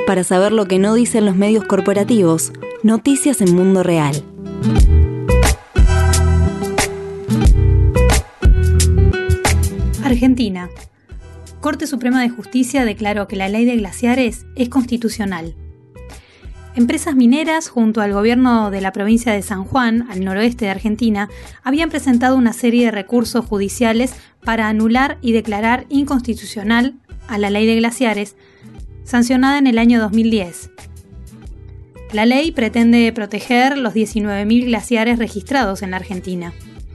Para saber lo que no dicen los medios corporativos, noticias en Mundo Real. Argentina. Corte Suprema de Justicia declaró que la ley de glaciares es constitucional. Empresas mineras, junto al gobierno de la provincia de San Juan, al noroeste de Argentina, habían presentado una serie de recursos judiciales para anular y declarar inconstitucional a la ley de glaciares, sancionada en el año 2010. La ley pretende proteger los 19.000 glaciares registrados en la Argentina.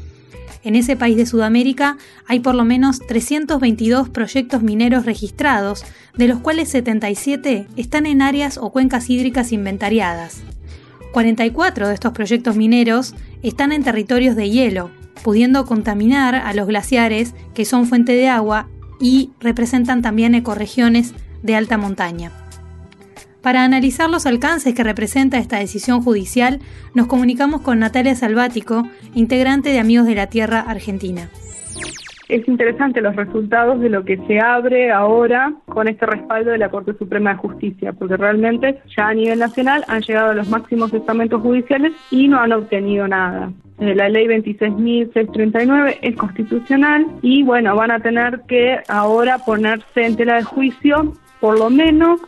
En ese país de Sudamérica hay por lo menos 322 proyectos mineros registrados, de los cuales 77 están en áreas o cuencas hídricas inventariadas. 44 de estos proyectos mineros están en territorios de hielo, pudiendo contaminar a los glaciares que son fuente de agua y representan también ecorregiones de alta montaña. Para analizar los alcances que representa esta decisión judicial, nos comunicamos con Natalia Salvático, integrante de Amigos de la Tierra Argentina. Es interesante los resultados de lo que se abre ahora con este respaldo de la Corte Suprema de Justicia, porque realmente ya a nivel nacional han llegado a los máximos estamentos judiciales y no han obtenido nada. La ley 26.639 es constitucional y bueno, van a tener que ahora ponerse en tela de juicio por lo menos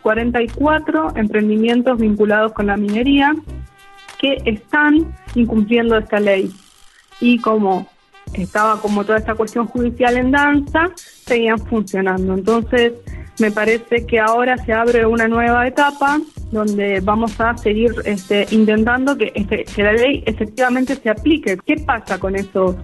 44 emprendimientos vinculados con la minería que están incumpliendo esta ley. Y como estaba toda esta cuestión judicial en danza, seguían funcionando. Entonces, me parece que ahora se abre una nueva etapa donde vamos a seguir intentando que la ley efectivamente se aplique. ¿Qué pasa con esos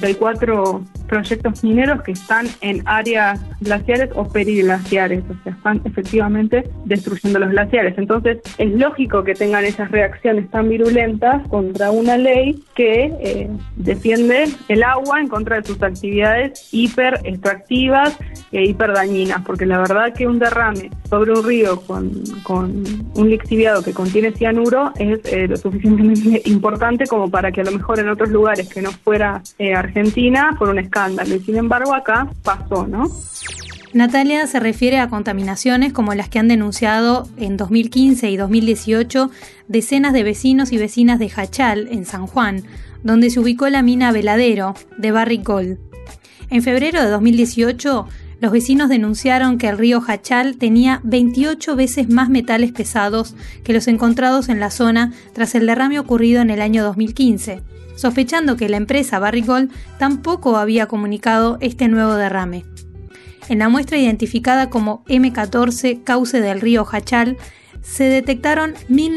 44 proyectos mineros que están en áreas glaciares o periglaciares? O sea, están efectivamente destruyendo los glaciares. Entonces, es lógico que tengan esas reacciones tan virulentas contra una ley que defiende el agua en contra de sus actividades hiperextractivas e hiperdañinas, porque la verdad que un derrame sobre un río con un lixiviado que contiene cianuro es lo suficientemente importante como para que a lo mejor en otros lugares que no fuera Argentina por un escándalo, y sin embargo acá pasó, ¿no? Natalia se refiere a contaminaciones como las que han denunciado en 2015 y 2018 decenas de vecinos y vecinas de Jachal, en San Juan, donde se ubicó la mina Veladero de Barrick Gold. En febrero de 2018, los vecinos denunciaron que el río Jachal tenía 28 veces más metales pesados que los encontrados en la zona tras el derrame ocurrido en el año 2015, sospechando que la empresa Barrick Gold tampoco había comunicado este nuevo derrame. En la muestra identificada como M14 cauce del río Jachal, se detectaron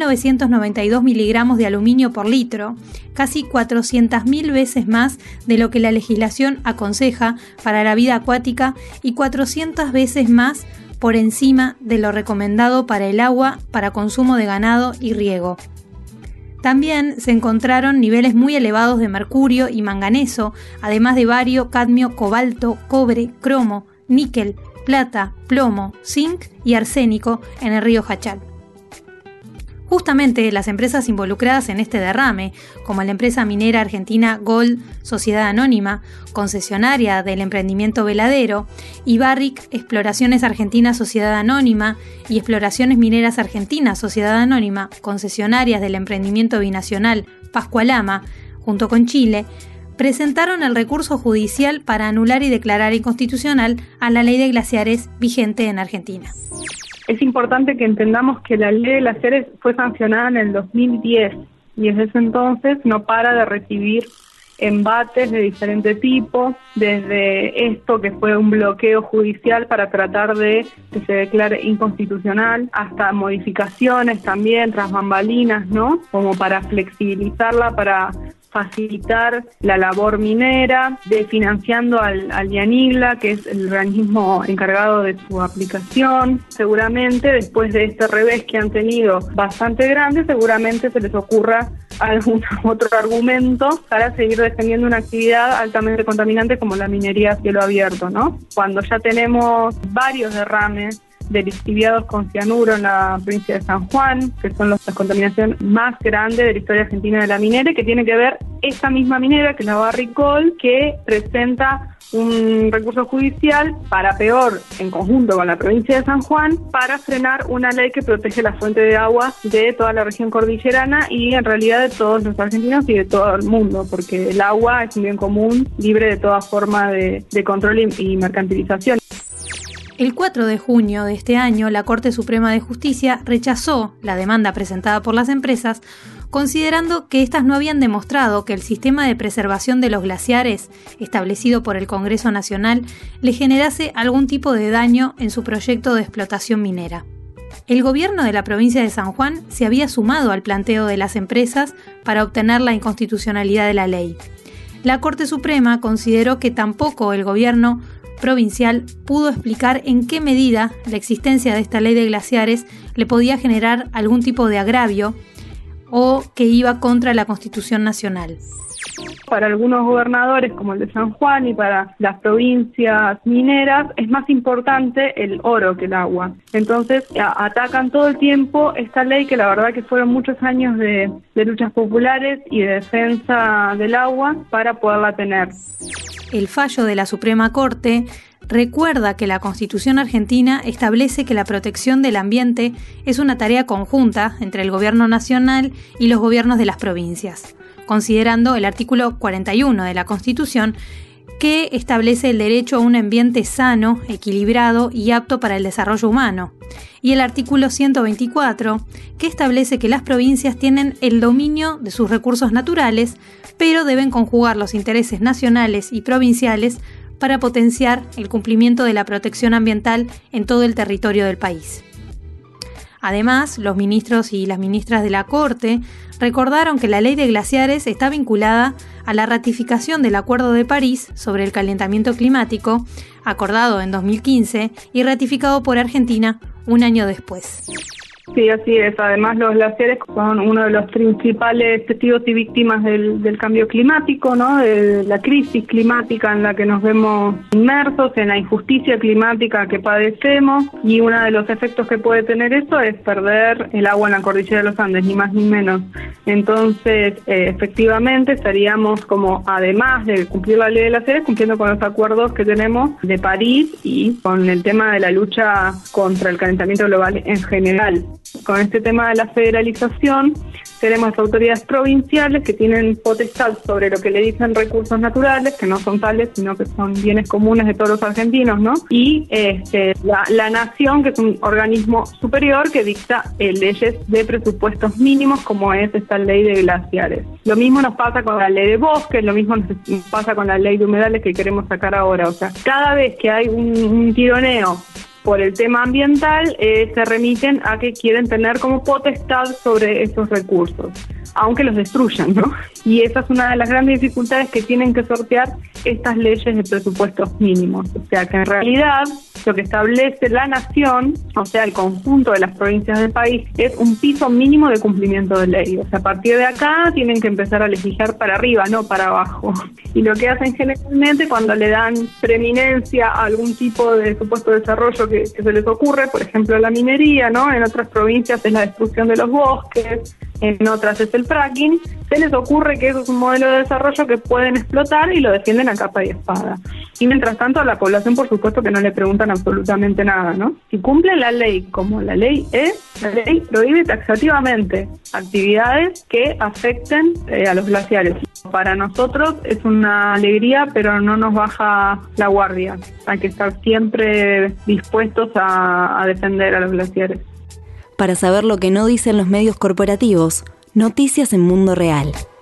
1.992 miligramos de aluminio por litro, casi 400.000 veces más de lo que la legislación aconseja para la vida acuática y 400 veces más por encima de lo recomendado para el agua para consumo de ganado y riego. También se encontraron niveles muy elevados de mercurio y manganeso, además de bario, cadmio, cobalto, cobre, cromo, níquel, plata, plomo, zinc y arsénico en el río Jachal. Justamente las empresas involucradas en este derrame, como la empresa minera argentina Gold Sociedad Anónima, concesionaria del emprendimiento Veladero, y Barrick Exploraciones Argentinas Sociedad Anónima y Exploraciones Mineras Argentinas Sociedad Anónima, concesionarias del emprendimiento binacional Pascualama, junto con Chile, presentaron el recurso judicial para anular y declarar inconstitucional a la ley de glaciares vigente en Argentina. Es importante que entendamos que la ley de glaciares fue sancionada en el 2010 y desde ese entonces no para de recibir embates de diferente tipo, desde esto que fue un bloqueo judicial para tratar de que se declare inconstitucional, hasta modificaciones también tras bambalinas, ¿no? Como para flexibilizarla, para facilitar la labor minera, financiando al IANIGLA, que es el organismo encargado de su aplicación. Seguramente después de este revés que han tenido bastante grande, seguramente se les ocurra algún otro argumento para seguir defendiendo una actividad altamente contaminante como la minería a cielo abierto, ¿no? Cuando ya tenemos varios derrames de lixiviados con cianuro en la provincia de San Juan, que son la contaminación más grande de la historia argentina de la minera, y que tiene que ver esta misma minera, que es la Barrick, que presenta un recurso judicial para peor, en conjunto con la provincia de San Juan, para frenar una ley que protege la fuente de agua de toda la región cordillerana y en realidad de todos los argentinos y de todo el mundo, porque el agua es un bien común, libre de toda forma de control y mercantilización. El 4 de junio de este año, la Corte Suprema de Justicia rechazó la demanda presentada por las empresas, considerando que éstas no habían demostrado que el sistema de preservación de los glaciares, establecido por el Congreso Nacional, le generase algún tipo de daño en su proyecto de explotación minera. El gobierno de la provincia de San Juan se había sumado al planteo de las empresas para obtener la inconstitucionalidad de la ley. La Corte Suprema consideró que tampoco el gobierno provincial pudo explicar en qué medida la existencia de esta ley de glaciares le podía generar algún tipo de agravio o que iba contra la Constitución Nacional. Para algunos gobernadores, como el de San Juan, y para las provincias mineras, es más importante el oro que el agua. Entonces, atacan todo el tiempo esta ley, que la verdad que fueron muchos años de luchas populares y de defensa del agua para poderla tener. El fallo de la Suprema Corte recuerda que la Constitución argentina establece que la protección del ambiente es una tarea conjunta entre el gobierno nacional y los gobiernos de las provincias, considerando el artículo 41 de la Constitución, que establece el derecho a un ambiente sano, equilibrado y apto para el desarrollo humano, y el artículo 124, que establece que las provincias tienen el dominio de sus recursos naturales, pero deben conjugar los intereses nacionales y provinciales para potenciar el cumplimiento de la protección ambiental en todo el territorio del país. Además, los ministros y las ministras de la Corte recordaron que la ley de glaciares está vinculada a la ratificación del Acuerdo de París sobre el calentamiento climático, acordado en 2015 y ratificado por Argentina un año después. Sí, así es. Además, los glaciares son uno de los principales testigos y víctimas del cambio climático, ¿no? De la crisis climática en la que nos vemos inmersos, en la injusticia climática que padecemos, y uno de los efectos que puede tener eso es perder el agua en la cordillera de los Andes, ni más ni menos. Entonces, efectivamente, estaríamos como, además de cumplir la ley de glaciares, cumpliendo con los acuerdos que tenemos de París y con el tema de la lucha contra el calentamiento global en general. Con este tema de la federalización, tenemos autoridades provinciales que tienen potestad sobre lo que le dicen recursos naturales, que no son tales, sino que son bienes comunes de todos los argentinos, ¿no? Y la nación, que es un organismo superior que dicta leyes de presupuestos mínimos, como es esta ley de glaciares. Lo mismo nos pasa con la ley de bosques, lo mismo nos pasa con la ley de humedales que queremos sacar ahora. O sea, cada vez que hay un tironeo por el tema ambiental, se remiten a que quieren tener como potestad sobre esos recursos, aunque los destruyan, ¿no? Y esa es una de las grandes dificultades que tienen que sortear estas leyes de presupuestos mínimos. O sea, que en realidad lo que establece la nación, o sea, el conjunto de las provincias del país, es un piso mínimo de cumplimiento de ley. O sea, a partir de acá tienen que empezar a legislar para arriba, no para abajo. Y lo que hacen generalmente cuando le dan preeminencia a algún tipo de supuesto desarrollo que se les ocurre, por ejemplo la minería, ¿no? En otras provincias es la destrucción de los bosques, en otras es el fracking, se les ocurre que eso es un modelo de desarrollo que pueden explotar y lo defienden a capa y espada. Y mientras tanto a la población, por supuesto, que no le preguntan absolutamente nada, ¿no? Si cumplen la ley como la ley es, la ley prohíbe taxativamente actividades que afecten a los glaciares. Para nosotros es una alegría, pero no nos baja la guardia. Hay que estar siempre dispuestos a defender a los glaciares. Para saber lo que no dicen los medios corporativos, Noticias en Mundo Real.